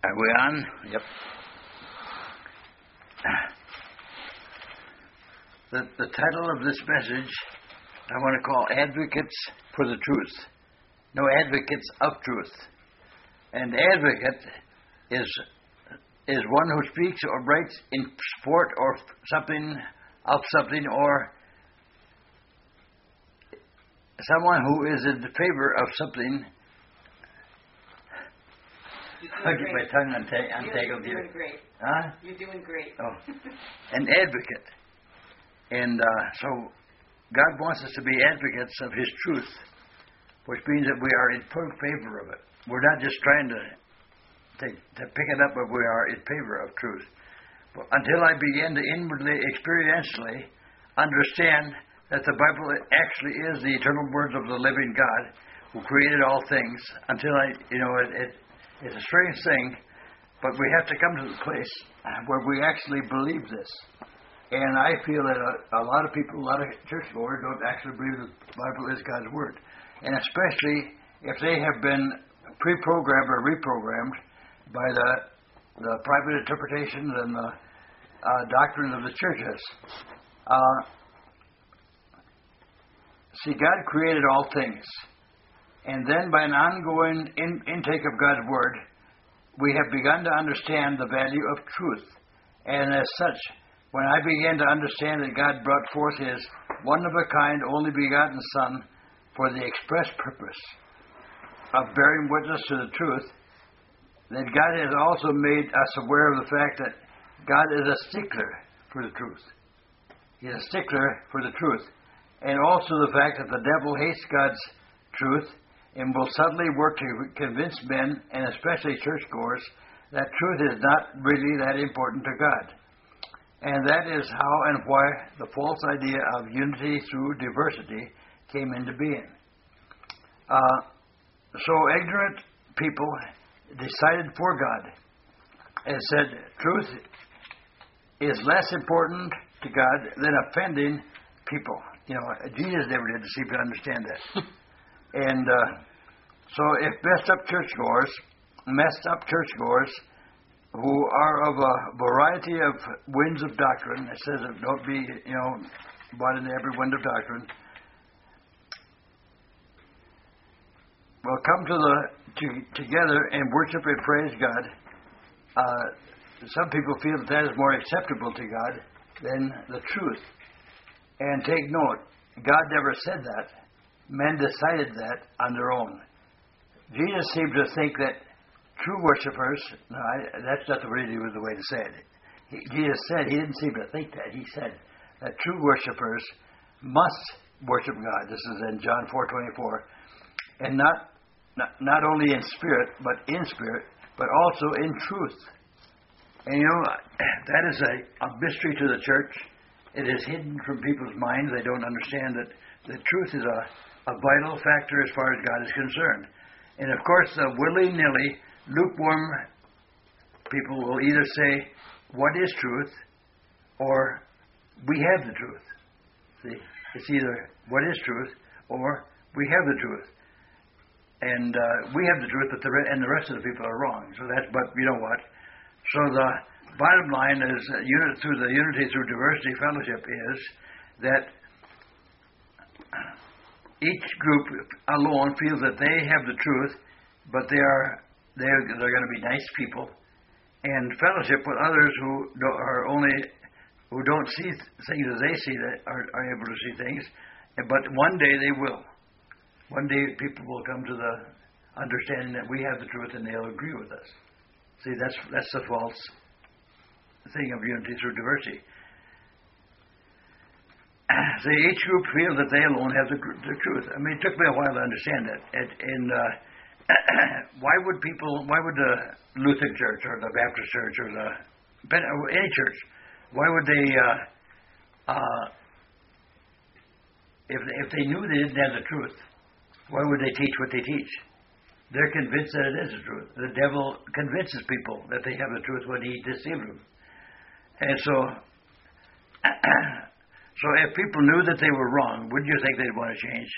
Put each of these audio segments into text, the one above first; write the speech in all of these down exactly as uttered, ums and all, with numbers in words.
Are we on? Yep. The, the title of this message I want to call Advocates for the Truth. No, Advocates of Truth. And advocate is is one who speaks or writes in support or something of something, or someone who is in favor of something. I'll get my tongue untang- untangled here. You're doing great. Huh? You're doing great. Oh, an advocate. And uh, so God wants us to be advocates of His truth, which means that we are in full favor of it. We're not just trying to, to, to pick it up, but we are in favor of truth. But until I begin to inwardly, experientially understand that the Bible actually is the eternal words of the living God who created all things, until I, you know, it, it it's a strange thing, but we have to come to the place where we actually believe this. And I feel that a, a lot of people, a lot of churchgoers don't actually believe that the Bible is God's Word. And especially if they have been pre-programmed or reprogrammed by the, the private interpretations and the uh, doctrines of the churches. Uh, see, God created all things. And then by an ongoing in, intake of God's Word, we have begun to understand the value of truth. And as such, when I began to understand that God brought forth His one-of-a-kind, only-begotten Son for the express purpose of bearing witness to the truth, that God has also made us aware of the fact that God is a stickler for the truth. He's a stickler for the truth. And also the fact that the devil hates God's truth and will subtly work to convince men, and especially churchgoers, that truth is not really that important to God. And that is how and why the false idea of unity through diversity came into being. Uh, so ignorant people decided for God and said truth is less important to God than offending people. You know, Jesus never did seem to understand that. And uh, so if messed up churchgoers, messed up churchgoers who are of a variety of winds of doctrine, it says that don't be, you know, bought into every wind of doctrine, will come to the to, together and worship and praise God. Uh, some people feel that that is more acceptable to God than the truth. And take note, God never said that. Men decided that on their own. Jesus seemed to think that true worshippers, no, I, that's not really the way to say it. He, Jesus said, he didn't seem to think that. He said that true worshippers must worship God. This is in John four twenty-four. And not, not, not only in spirit, but in spirit, but also in truth. And you know, that is a, a mystery to the church. It is hidden from people's minds. They don't understand that the truth is a, a vital factor as far as God is concerned. And of course, the willy-nilly, lukewarm people will either say, what is truth, or we have the truth. See, it's either what is truth, or we have the truth. And uh, we have the truth, but the re- and the rest of the people are wrong. So that's, but you know what? So the bottom line is, uh, unit, through the Unity Through Diversity Fellowship is that each group alone feels that they have the truth, but they are they're, they're going to be nice people, and fellowship with others who don't, are only who don't see things as they see that are, are able to see things, but one day they will. One day people will come to the understanding that we have the truth, and they'll agree with us. See, that's that's the false thing of unity through diversity. See, each group feels that they alone have the, the truth. I mean, it took me a while to understand that. And, and uh, why would people, why would the Lutheran Church or the Baptist Church or the any church, why would they, uh, uh, if if they knew they didn't have the truth, why would they teach what they teach? They're convinced that it is the truth. The devil convinces people that they have the truth when he deceives them. And so, so if people knew that they were wrong, wouldn't you think they'd want to change?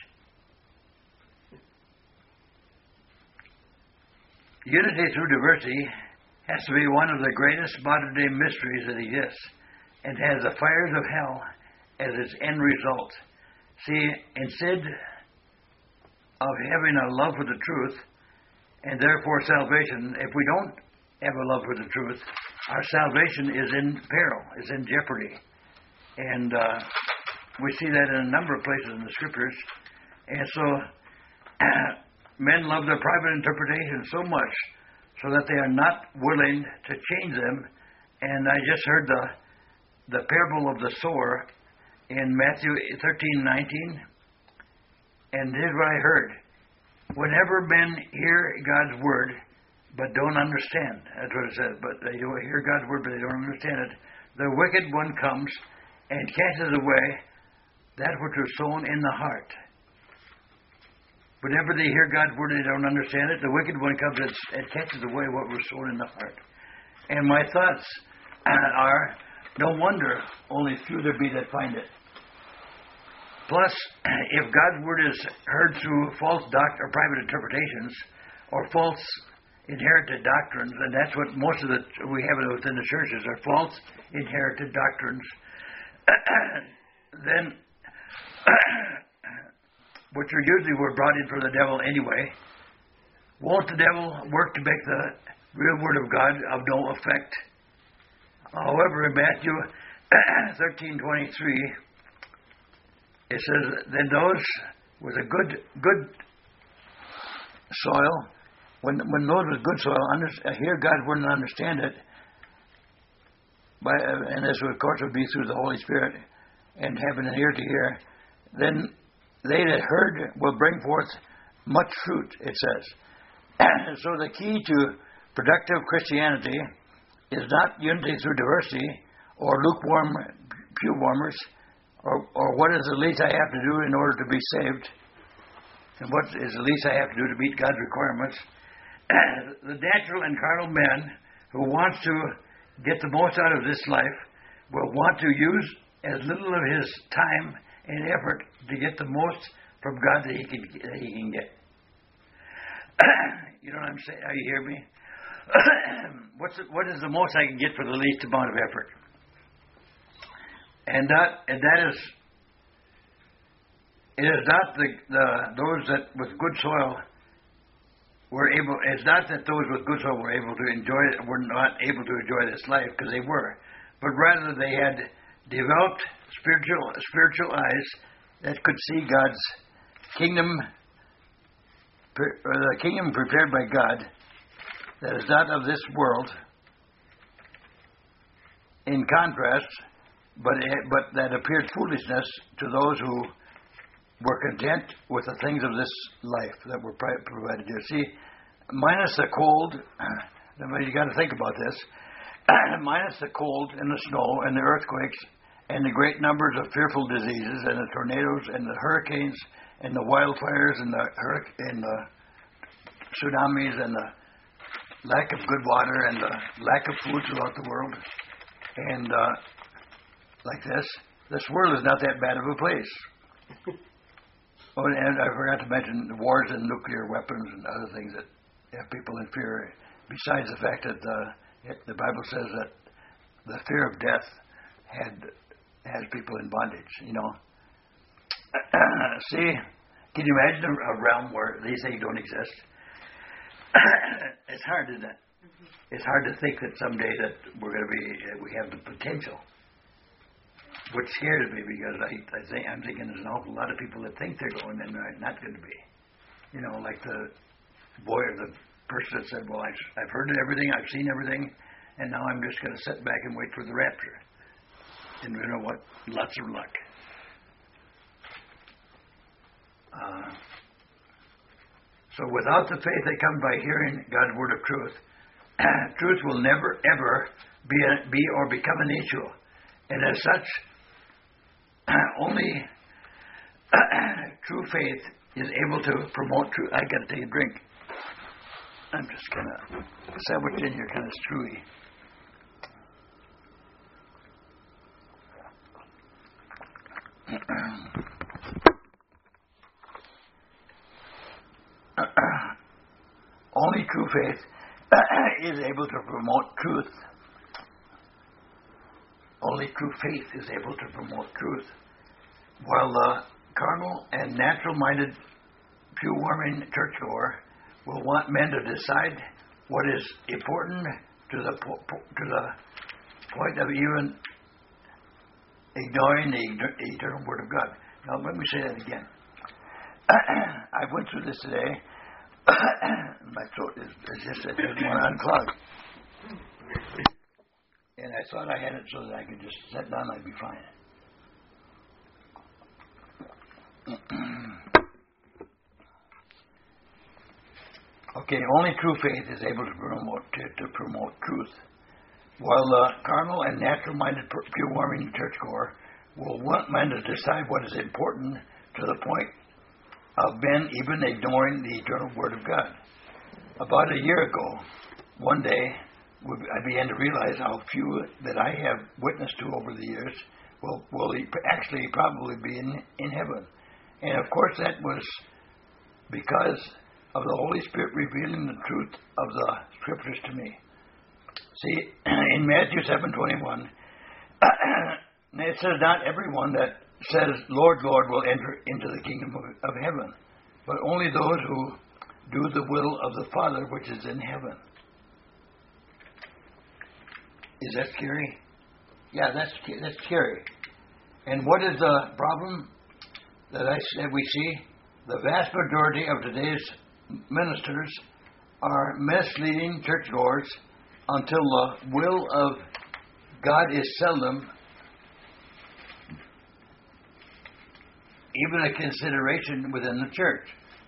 Unity through diversity has to be one of the greatest modern-day mysteries that exists, and has the fires of hell as its end result. See, instead of having a love for the truth, and therefore salvation, if we don't have a love for the truth, our salvation is in peril, is in jeopardy. And uh, we see that in a number of places in the Scriptures. And so men love their private interpretation so much so that they are not willing to change them. And I just heard the the parable of the sower in Matthew thirteen nineteen. And here's what I heard. Whenever men hear God's word but don't understand, that's what it says, but they don't hear God's word but they don't understand it, the wicked one comes and catches away that which was sown in the heart. Whenever they hear God's word and they don't understand it, the wicked one comes and catches away what was sown in the heart. And my thoughts are, no wonder only few there be that find it. Plus, if God's word is heard through false doc- or private interpretations or false inherited doctrines, and that's what most of the we have it within the churches are false inherited doctrines, then which are usually were brought in from the devil anyway, won't the devil work to make the real word of God of no effect? However, in Matthew thirteen twenty-three, it says, then those with a good good soil, when when those with good soil under, hear God's word and understand it, by, and this of course would be through the Holy Spirit and having an ear to hear, then they that heard will bring forth much fruit, it says. So the key to productive Christianity is not unity through diversity or lukewarm pew warmers, or, or what is the least I have to do in order to be saved, and what is the least I have to do to meet God's requirements. The natural and carnal man who wants to get the most out of this life will want to use as little of his time and effort to get the most from God that he can, that he can get. You know what I'm saying? Are you hear me? What's the, what is the most I can get for the least amount of effort? And that and that is, it is not the, the those that with good soil were able. It's not that those with good soil were able to enjoy it, were not able to enjoy this life, because they were, but rather they had developed spiritual spiritual eyes that could see God's kingdom, or the kingdom prepared by God, that is not of this world. In contrast, but but that appeared foolishness to those who were content with the things of this life that were provided here. See, minus the cold, you got to think about this. Minus the cold and the snow and the earthquakes and the great numbers of fearful diseases and the tornadoes and the hurricanes and the wildfires and the hurric- and the tsunamis and the lack of good water and the lack of food throughout the world, and uh, like this, this world is not that bad of a place. Oh, and I forgot to mention the wars and nuclear weapons and other things that have people in fear. Besides the fact that uh, it, the Bible says that the fear of death had has people in bondage. You know. See, can you imagine a, a realm where these things don't exist? It's hard, isn't it? Mm-hmm. It's hard to think that someday that we're going to be, uh, we have the potential. Which scares me, because I, I think I'm thinking there's an awful lot of people that think they're going and they're not going to be. You know, like the boy or the person that said, "Well, I've, I've heard everything, I've seen everything, and now I'm just going to sit back and wait for the rapture." And you know what? Lots of luck. Uh, so without the faith that comes by hearing God's word of truth, truth will never ever be a, be or become an issue, and as such, only true faith is able to promote truth. I got to take a drink. I'm just kind of sandwiched in here, kind of screwy. Only true faith is able to promote truth. Only true faith is able to promote truth. While the carnal and natural-minded, pew-warming churchgoer will want men to decide what is important to the po- po- to the point of even ignoring the eternal Word of God. Now, let me say that again. I went through this today. My throat is, is just it doesn't want to unclog. And I thought I had it so that I could just sit down and I'd be fine. Okay, only true faith is able to promote to, to promote truth. While the carnal and natural-minded, pure-warming churchgoer will want men to decide what is important to the point of men even ignoring the eternal Word of God. About a year ago, one day, I began to realize how few that I have witnessed to over the years will, will actually probably be in, in heaven. And of course that was because of the Holy Spirit revealing the truth of the Scriptures to me. See, in Matthew seven twenty-one, it says, not everyone that says, Lord, Lord, will enter into the kingdom of, of heaven, but only those who do the will of the Father which is in heaven. Is that scary? Yeah, that's that's scary. And what is the problem that I said we see? The vast majority of today's ministers are misleading churchgoers until the will of God is seldom even a consideration within the church.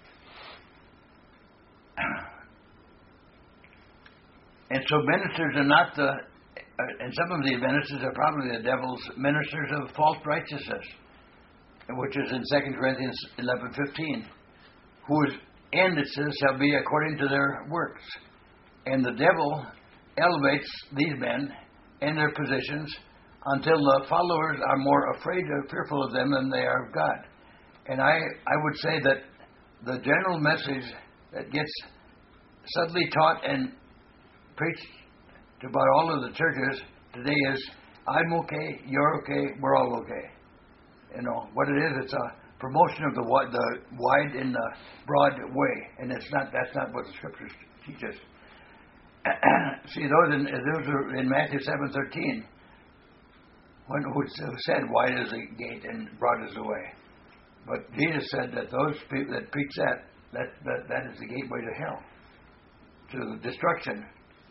And so ministers are not the, and some of these ministers are probably the devil's ministers of false righteousness, which is in Second Corinthians eleven fifteen, whose end, it says, shall be according to their works. And the devil elevates these men in their positions until the followers are more afraid or fearful of them than they are of God. And I, I would say that the general message that gets subtly taught and preached about all of the churches today is, I'm okay, you're okay, we're all okay. You know, what it is, it's a promotion of the wide, the wide and the broad way. And it's not, that's not what the Scriptures teach us. See, those in, those are in Matthew seven thirteen, when who said, wide is the gate and broad is the way. But Jesus said that those people that preach that, that, that, that is the gateway to hell, to destruction.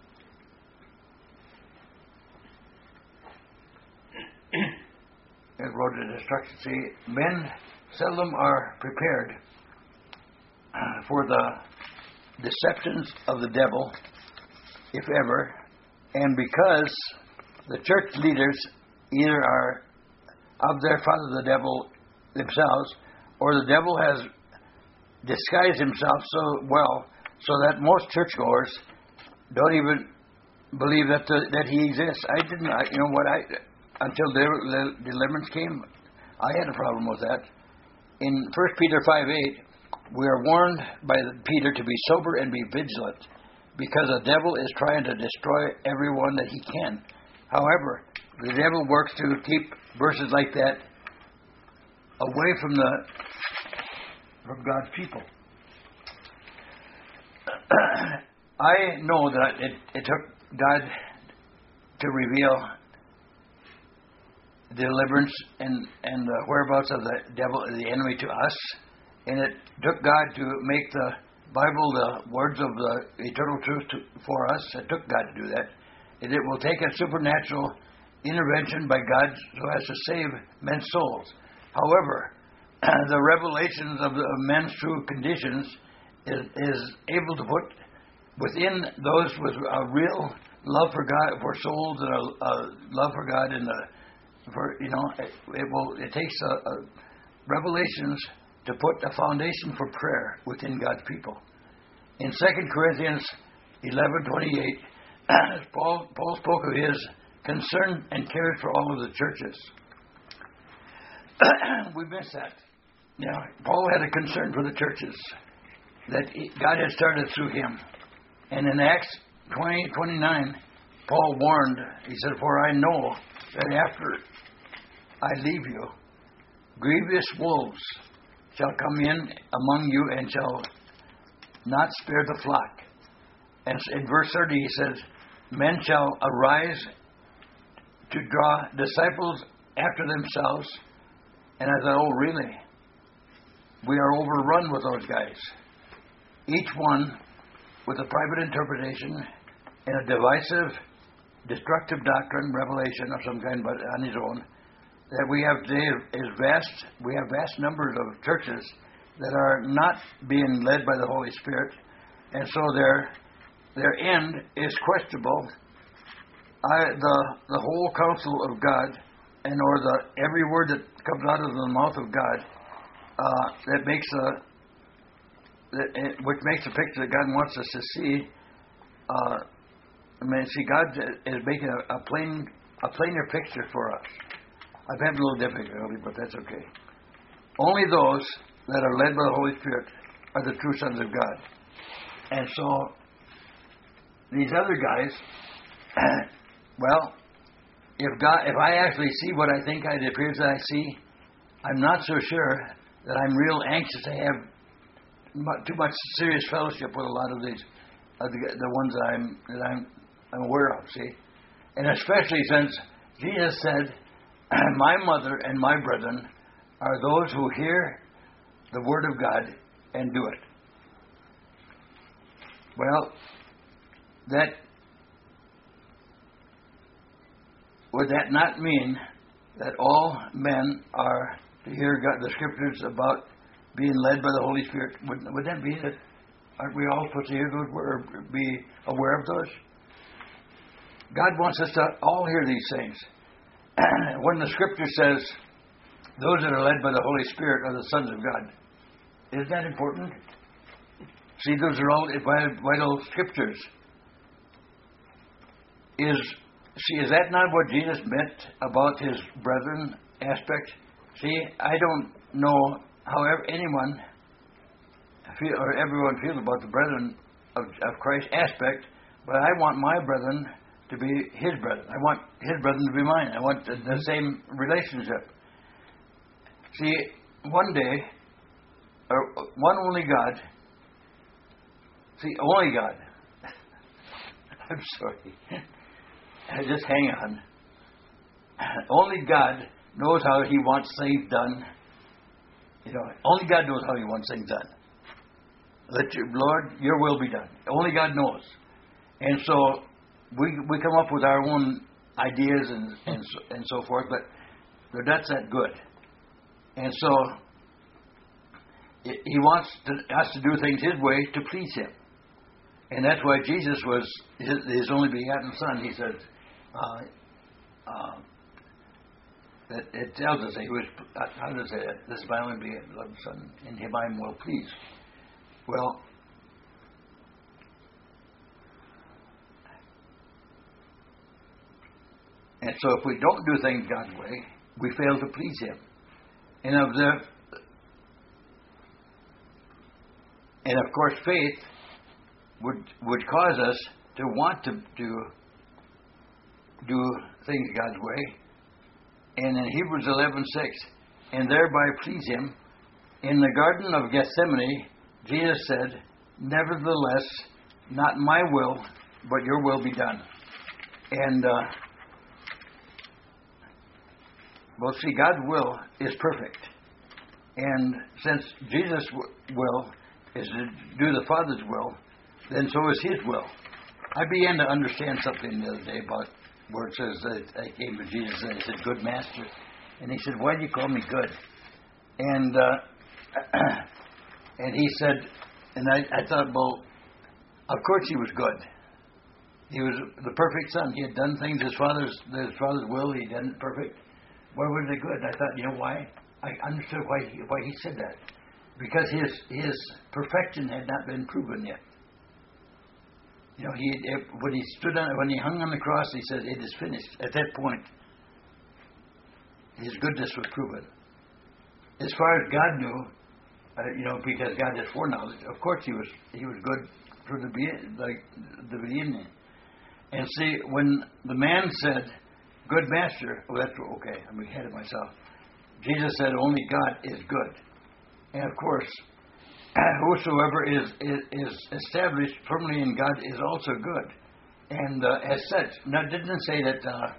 It road to destruction. See, men seldom are prepared uh, for the deceptions of the devil, if ever, and because the church leaders either are of their father the devil themselves, or the devil has disguised himself so well so that most churchgoers don't even believe that the, that he exists. I didn't, I, you know what, I until the deliverance came, I had a problem with that. In First Peter five eight, we are warned by Peter to be sober and be vigilant, because the devil is trying to destroy everyone that he can. However, the devil works to keep verses like that away from the from God's people. I know that it, it took God to reveal deliverance and, and the whereabouts of the devil, the enemy, to us. And it took God to make the Bible the words of the eternal truth to, for us. It took God to do that. And it will take a supernatural intervention by God so as to save men's souls. However, the revelations of the men's true conditions is, is able to put within those with a real love for God, for souls, and a, a love for God, and a, for you know, it, it will. It takes a, a revelations to put a foundation for prayer within God's people. In Second Corinthians eleven twenty eight, Paul Paul spoke of his concern and cares for all of the churches. We miss that. Now, Paul had a concern for the churches that he, God had started through him. And in Acts twenty, twenty-nine, Paul warned, he said, "For I know that after I leave you, grievous wolves shall come in among you and shall not spare the flock." And in verse thirty he says, "Men shall arise to draw disciples after themselves." And I thought, oh, really? We are overrun with those guys. Each one with a private interpretation and a divisive, destructive doctrine, revelation of some kind, but on his own. That we have today is vast. We have vast numbers of churches that are not being led by the Holy Spirit, and so their their end is questionable. I, the the whole counsel of God, and or the every word that comes out of the mouth of God, uh, that makes a that, which makes a picture that God wants us to see. Uh, I mean, see, God is making a, a plain a plainer picture for us. I've had a little difficulty, but that's okay. Only those that are led by the Holy Spirit are the true sons of God. And so, these other guys, well, if God, if I actually see what I think it appears that I see, I'm not so sure that I'm real anxious to have mu- too much serious fellowship with a lot of these, uh, the, the ones that I'm that I'm, I'm aware of. See, and especially since Jesus said, "My mother and my brethren are those who hear the word of God and do it." Well, that would that not mean that all men are to hear God, the scriptures about being led by the Holy Spirit? Would, would that be it? Aren't we all supposed to hear those words, or be aware of those? God wants us to all hear these things. When the scripture says, "Those that are led by the Holy Spirit are the sons of God," isn't that important? See, those are all vital scriptures. Is see, is that not what Jesus meant about his brethren aspect? See, I don't know how anyone feel or everyone feels about the brethren of, of Christ aspect, but I want my brethren to be his brethren. I want his brethren to be mine. I want the, the same relationship. See, one day, or one only God. See, only God. I'm sorry. Just hang on. Only God knows how he wants things done. You know, only God knows how he wants things done. Let your Lord, your will be done. Only God knows. And so we we come up with our own ideas and and so, and so forth, but but that's that good. And so he wants to, us to do things his way to please him. And that's why Jesus was his, his only begotten Son. He said, uh, uh, that it tells us that he was, how does it say that? This is my only begotten Son, in him I am well pleased. Well, and so if we don't do things God's way, we fail to please him. And of the, and of course, faith would would cause us to want to do do things God's way. And in Hebrews eleven six, and thereby please him. In the Garden of Gethsemane, Jesus said, "Nevertheless, not my will, but your will be done." And uh, well, see, God's will is perfect. And since Jesus' will is to do the Father's will, then so is his will. I began to understand something the other day about where it says that I came to Jesus and he said, "Good master." And he said, "Why do you call me good?" And uh, and he said, and I, I thought, well, of course he was good. He was the perfect son. He had done things his father's his father's will. He done it perfect. Why was they good? And I thought, you know why? I understood why he, why he said that. Because his his perfection had not been proven yet. You know, he when he stood on when he hung on the cross, he said, "It is finished." At that point, his goodness was proven. As far as God knew, uh, you know, because God has foreknowledge. Of course, he was he was good from the beginning, like the beginning. And see, when the man said, "Good master," oh, that's okay, I'm ahead of myself. Jesus said, "Only God is good." And of course, whosoever is, is, is established firmly in God is also good. And uh, as such, now didn't it say that, uh,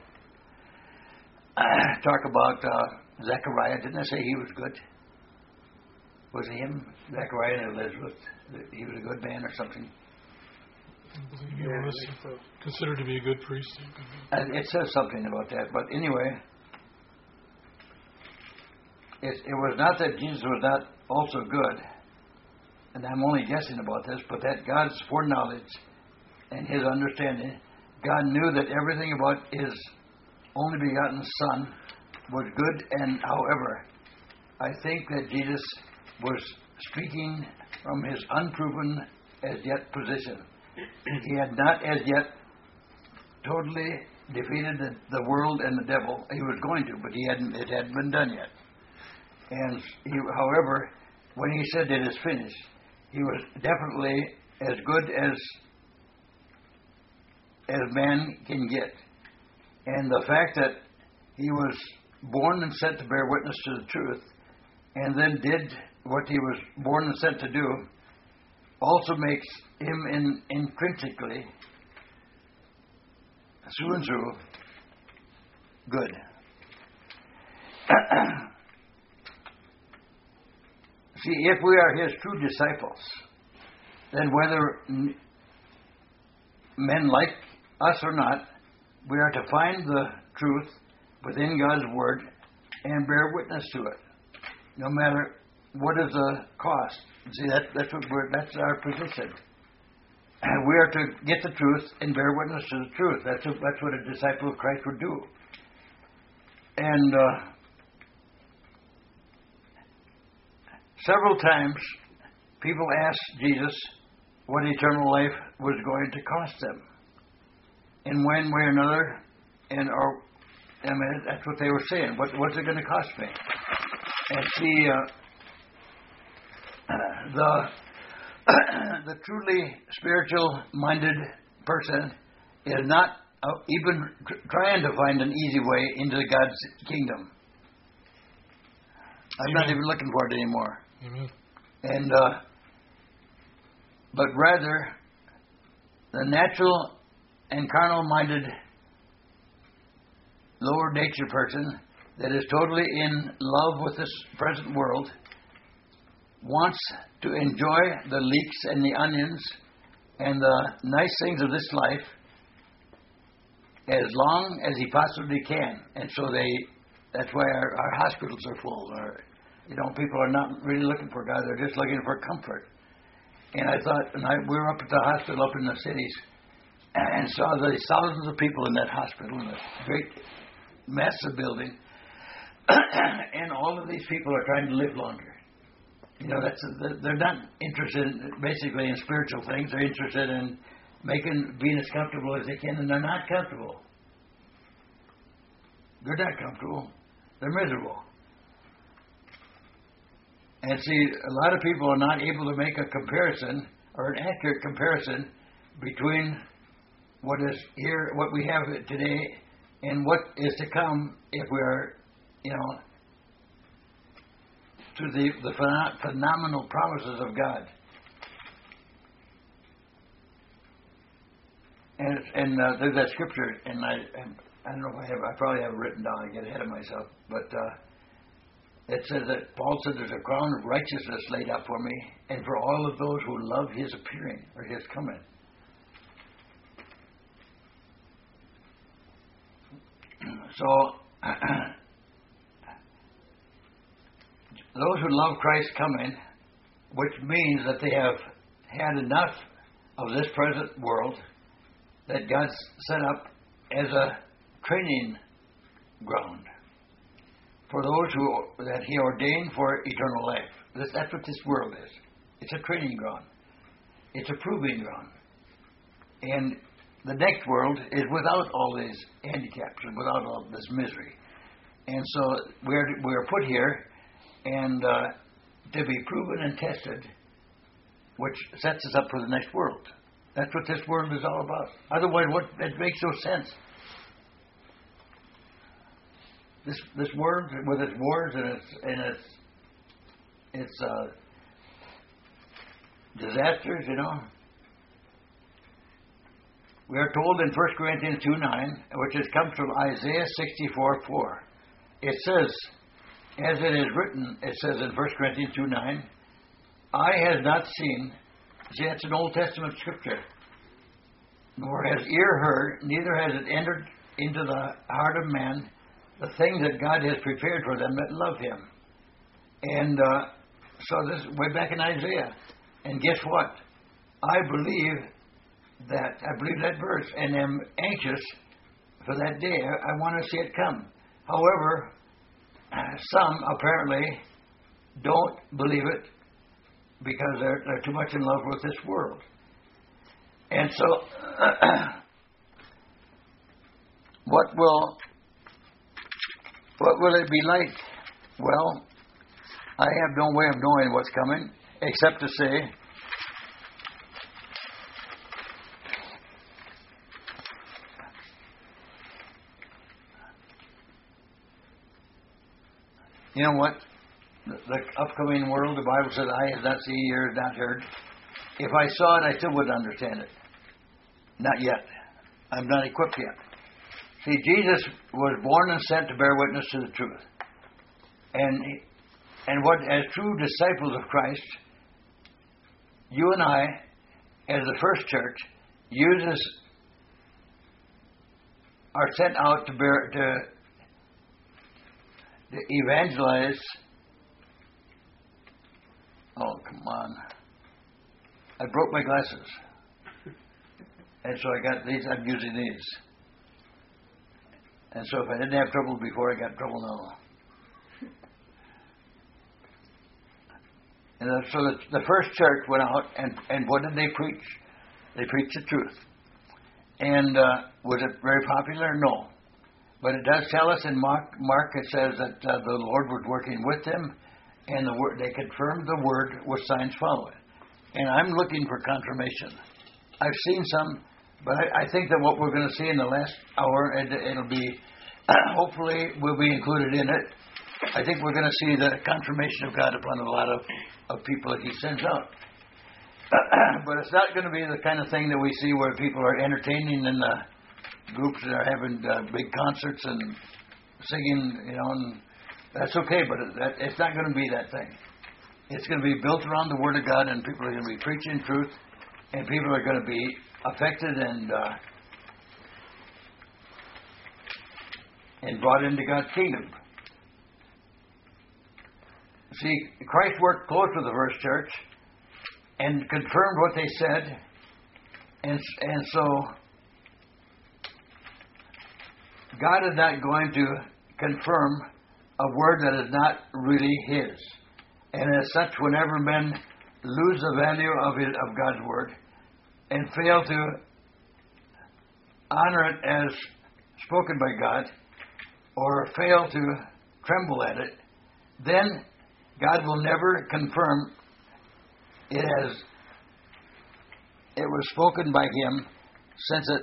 talk about uh, Zechariah, didn't it say he was good? Was it him, Zechariah and Elizabeth? He was a good man or something? I believe he was so. Considered to be a good priest. And it says something about that. But anyway, it, it was not that Jesus was not also good, and I'm only guessing about this, but that God's foreknowledge and His understanding, God knew that everything about His only begotten Son was good, and however, I think that Jesus was speaking from His unproven as yet position. He had not as yet totally defeated the, the world and the devil. He was going to, but he hadn't. It hadn't been done yet. And he, however, when he said it is finished, he was definitely as good as as man can get. And the fact that he was born and sent to bear witness to the truth, and then did what he was born and sent to do, also makes him in, intrinsically, through and through, good. See, if we are His true disciples, then whether n- men like us or not, we are to find the truth within God's Word and bear witness to it, no matter what is the cost. See, that, that's what we're, that's our position. And we are to get the truth and bear witness to the truth. That's a, that's what a disciple of Christ would do. And uh, several times, people asked Jesus what eternal life was going to cost them, in one way or another, and or I mean, that's what they were saying. What, what's it going to cost me? And see, uh, the the truly spiritual-minded person is not uh, even tr- trying to find an easy way into God's kingdom. I'm Amen. not even looking for it anymore. Amen. And uh, but rather, the natural and carnal-minded, lower nature person that is totally in love with this present world wants to enjoy the leeks and the onions and the nice things of this life as long as he possibly can. And so they, that's why our, our hospitals are full. Or, you know, people are not really looking for God. They're just looking for comfort. And I thought, and I, we were up at the hospital up in the cities and saw the thousands of people in that hospital in this great massive building. And all of these people are trying to live longer. You know, that's they're not interested in, basically in spiritual things. They're interested in making being as comfortable as they can, and they're not comfortable. They're not comfortable. They're miserable. And see, a lot of people are not able to make a comparison or an accurate comparison between what is here, what we have today, and what is to come if we are, you know, to the, the phen- phenomenal promises of God. And and uh, there's that scripture, and I I don't know if I have, I probably have it written down. I get ahead of myself, but uh, it says that Paul said there's a crown of righteousness laid up for me, and for all of those who love His appearing or His coming. So. Those who love Christ's coming, which means that they have had enough of this present world that God's set up as a training ground for those who that He ordained for eternal life. This, that's what this world is. It's a training ground. It's a proving ground. And the next world is without all these handicaps and without all this misery. And so we're we're put here and uh, to be proven and tested, which sets us up for the next world. That's what this world is all about. Otherwise, what it makes no sense. This this world with its wars and its and its its uh, disasters, you know. We are told in First Corinthians two nine, which has come from Isaiah sixty-four four. It says, as it is written, it says in First Corinthians two nine, eye has not seen, see that's an Old Testament scripture, nor has ear heard, neither has it entered into the heart of man, the things that God has prepared for them that love Him. And uh, so this way back in Isaiah. And guess what? I believe that, I believe that verse and am anxious for that day. I, I want to see it come. However, some apparently don't believe it because they're, they're too much in love with this world. And so, what will what will it be like? Well, I have no way of knowing what's coming, except to say, you know what? The, the upcoming world, the Bible says, eye has not seen, ear has not heard. If I saw it, I still wouldn't understand it. Not yet. I'm not equipped yet. See, Jesus was born and sent to bear witness to the truth. And and what, as true disciples of Christ, you and I, as the first church, uses are sent out to bear to, to evangelize. Oh, come on! I broke my glasses, and so I got these. I'm using these. And so if I didn't have trouble before, I got trouble now. And so the, the first church went out, and, and what did they preach? They preached the truth. And uh, was it very popular? No. But it does tell us in Mark, Mark it says that uh, the Lord was working with them, and the word, they confirmed the word with signs following. And I'm looking for confirmation. I've seen some, but I, I think that what we're going to see in the last hour, it, it'll be, hopefully will be included in it. I think we're going to see the confirmation of God upon a lot of, of people that He sends out. But it's not going to be the kind of thing that we see where people are entertaining in the groups that are having uh, big concerts and singing, you know, and that's okay, but it, that, it's not going to be that thing. It's going to be built around the Word of God, and people are going to be preaching truth, and people are going to be affected and uh, and brought into God's kingdom. See, Christ worked close with the first church and confirmed what they said, and and so God is not going to confirm a word that is not really His. And as such, whenever men lose the value of it, of God's word and fail to honor it as spoken by God, or fail to tremble at it, then God will never confirm it as it was spoken by Him, since it.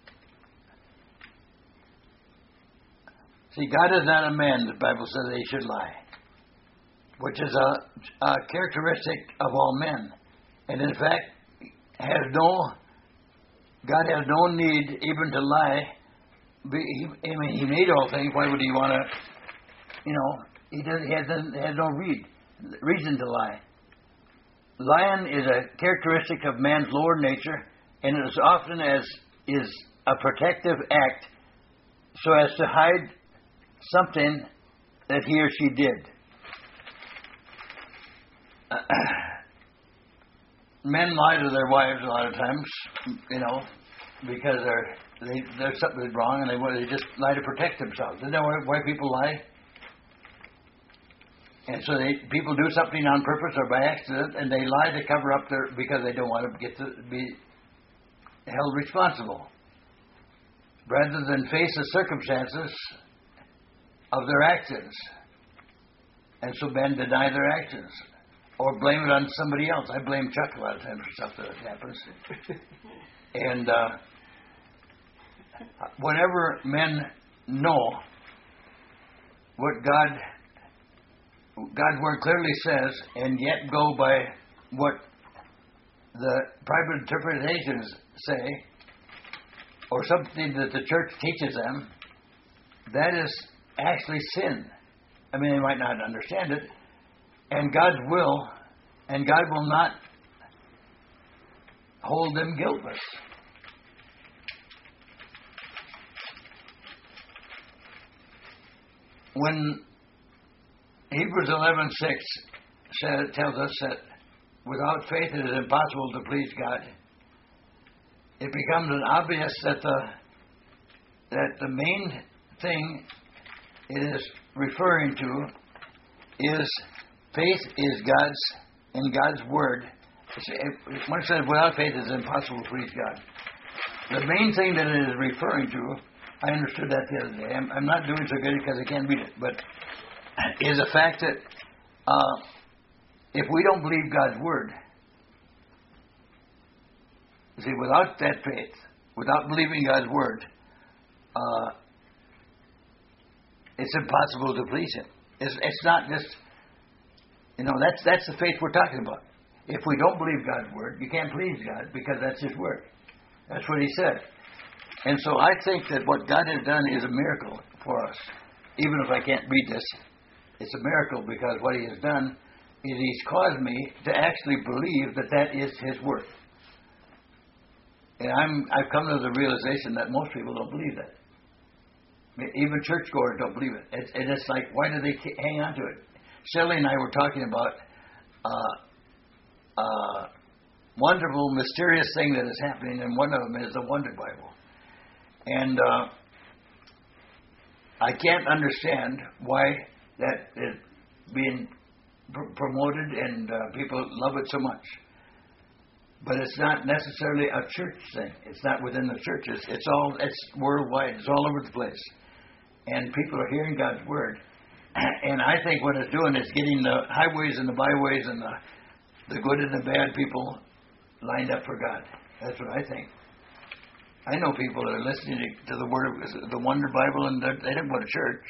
See, God is not a man, the Bible says, that He should lie, which is a, a characteristic of all men. And in fact, has no, God has no need even to lie. He, I mean, He made all things. Why would He want to, you know, He, does, he, has, he has no read, reason to lie. Lying is a characteristic of man's lower nature, and it is often as is a protective act so as to hide something that he or she did. Men lie to their wives a lot of times, you know, because they're, they, there's something wrong, and they, they just lie to protect themselves. Isn't that why, why people lie? And so they, people do something on purpose or by accident, and they lie to cover up their, because they don't want to get to be held responsible, rather than face the circumstances of their actions. And so men deny their actions. or blame it on somebody else. I blame Chuck a lot of times for stuff that happens. And uh, whenever men know what God, God's word clearly says, and yet go by what the private interpretations say, or something that the church teaches them, that is actually sin. I mean, they might not understand it, and God's will, and God will not hold them guiltless. When Hebrews eleven six says, tells us that without faith it is impossible to please God, it becomes an obvious that the that the main thing it is referring to is faith is God's in God's word. When it says without faith it is impossible to please God, the main thing that it is referring to, I understood that the other day. I'm, I'm not doing so good because I can't read it, but is the fact that uh, if we don't believe God's word, see, without that faith, without believing God's word, uh, it's impossible to please Him. It's, it's not just, you know, that's that's the faith we're talking about. If we don't believe God's word, you can't please God because that's His word. That's what He said. And so I think that what God has done is a miracle for us. Even if I can't read this, it's a miracle because what He has done is He's caused me to actually believe that that is His word. And I'm, I've come to the realization that most people don't believe that. Even churchgoers don't believe it. It's, and it's like, why do they hang on to it? Shelley and I were talking about uh, uh, wonderful, mysterious thing that is happening, and one of them is the Wonder Bible. And uh, I can't understand why that is being pr- promoted and uh, people love it so much. But it's not necessarily a church thing. It's not within the churches. It's all it's worldwide. It's all over the place. And people are hearing God's word. And I think what it's doing is getting the highways and the byways and the, the good and the bad people lined up for God. That's what I think. I know people that are listening to the word of the Wonder Bible and they don't go to church.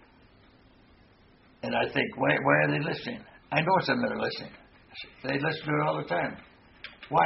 And I think, why, why are they listening? I know some that are listening. They listen to it all the time. Why?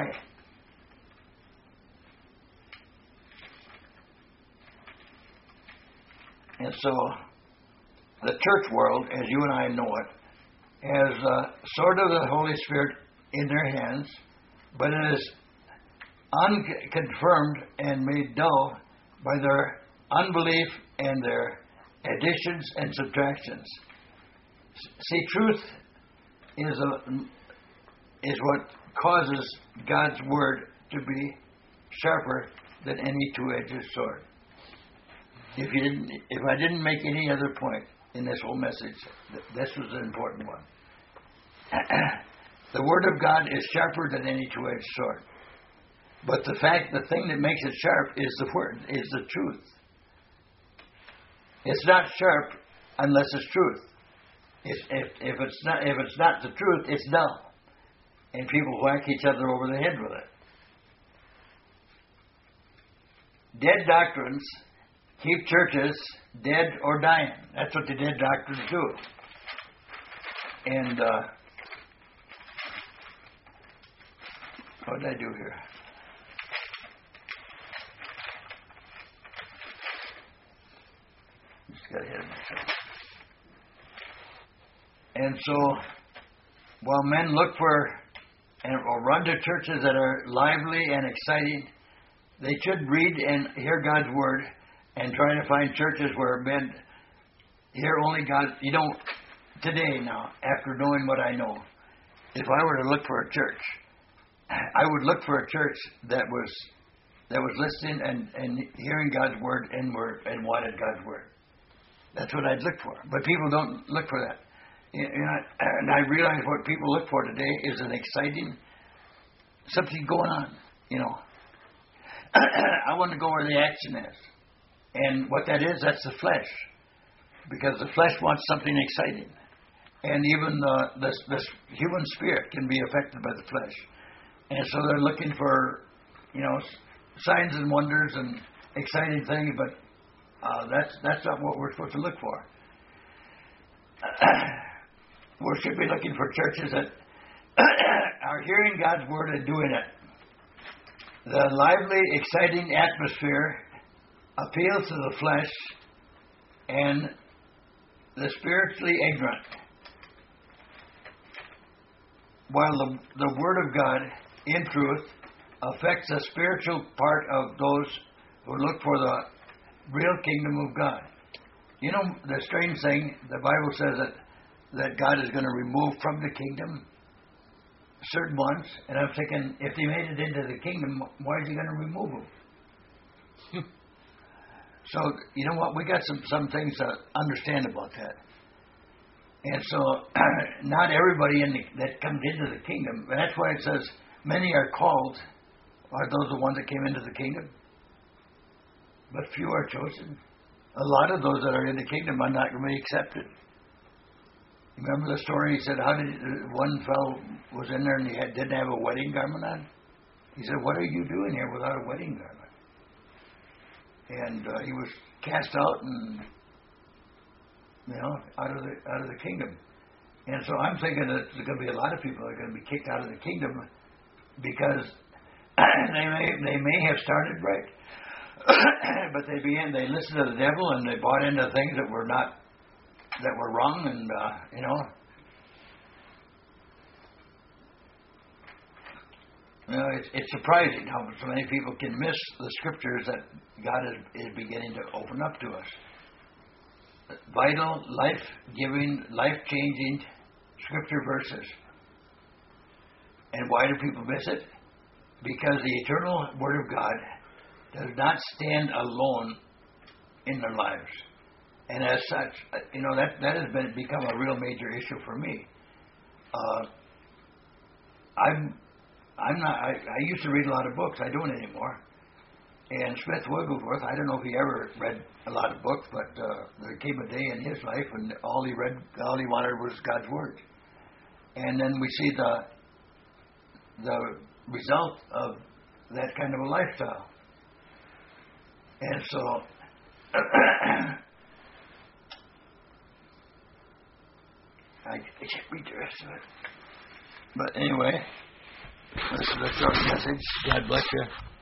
And so, the church world, as you and I know it, has uh, sort of the Holy Spirit in their hands, but it is unconfirmed and made dull by their unbelief and their additions and subtractions. See, truth is a is what causes God's word to be sharper than any two-edged sword. If you didn't, if I didn't make any other point in this whole message, this was an important one. The word of God is sharper than any two-edged sword. But the fact, the thing that makes it sharp is the word, is the truth. It's not sharp unless it's truth. If, if, if it's not, if it's not the truth, it's dull. And people whack each other over the head with it. Dead doctrines keep churches dead or dying. That's what the dead doctrines do. And uh, what did I do here? Just got ahead of myself. And so, while men look for and or run to churches that are lively and exciting, they should read and hear God's word and try to find churches where men hear only God. You know, today now, after knowing what I know, if I were to look for a church, I would look for a church that was that was listening and, and hearing God's word and word and wanted God's word. That's what I'd look for. But people don't look for that. You know, and I realize what people look for today is an exciting something going on. You know, I want to go where the action is, and what that is, that's the flesh, because the flesh wants something exciting. and even uh, this, this human spirit can be affected by the flesh. And so they're looking for, you know, signs and wonders and exciting things, but uh, that's that's not what we're supposed to look for. We should be looking for churches that are hearing God's word and doing it. The lively, exciting atmosphere appeals to the flesh and the spiritually ignorant, while the, the word of God, in truth, affects the spiritual part of those who look for the real kingdom of God. You know, the strange thing, the Bible says that, that God is going to remove from the kingdom certain ones, and I'm thinking, if they made it into the kingdom, why is he going to remove them? So, you know what, we got some, some things to understand about that. And so, not everybody in the, that comes into the kingdom, and that's why it says, many are called. Are those the ones that came into the kingdom? But few are chosen. A lot of those that are in the kingdom are not going to be accepted. Remember the story? He said, how did one fellow was in there and he had, didn't have a wedding garment on? He said, what are you doing here without a wedding garment? And uh, he was cast out and, you know, out of the out of the kingdom. And so I'm thinking that there's going to be a lot of people that are going to be kicked out of the kingdom because they may they may have started right, but they began they listened to the devil and they bought into things that were not that were wrong, and uh, you know. You know, it's, it's surprising how so many people can miss the scriptures that God is, is beginning to open up to us. Vital, life-giving, life-changing scripture verses. And why do people miss it? Because the eternal Word of God does not stand alone in their lives. And as such, you know, that, that has been become a real major issue for me. Uh, I'm I'm not. I, I used to read a lot of books. I don't anymore. And Smith Wigglesworth, I don't know if he ever read a lot of books, but uh, there came a day in his life when all he read, all he wanted was God's word. And then we see the the result of that kind of a lifestyle. And so, I, I can't read the rest of it. But anyway. That's the short message. God bless you.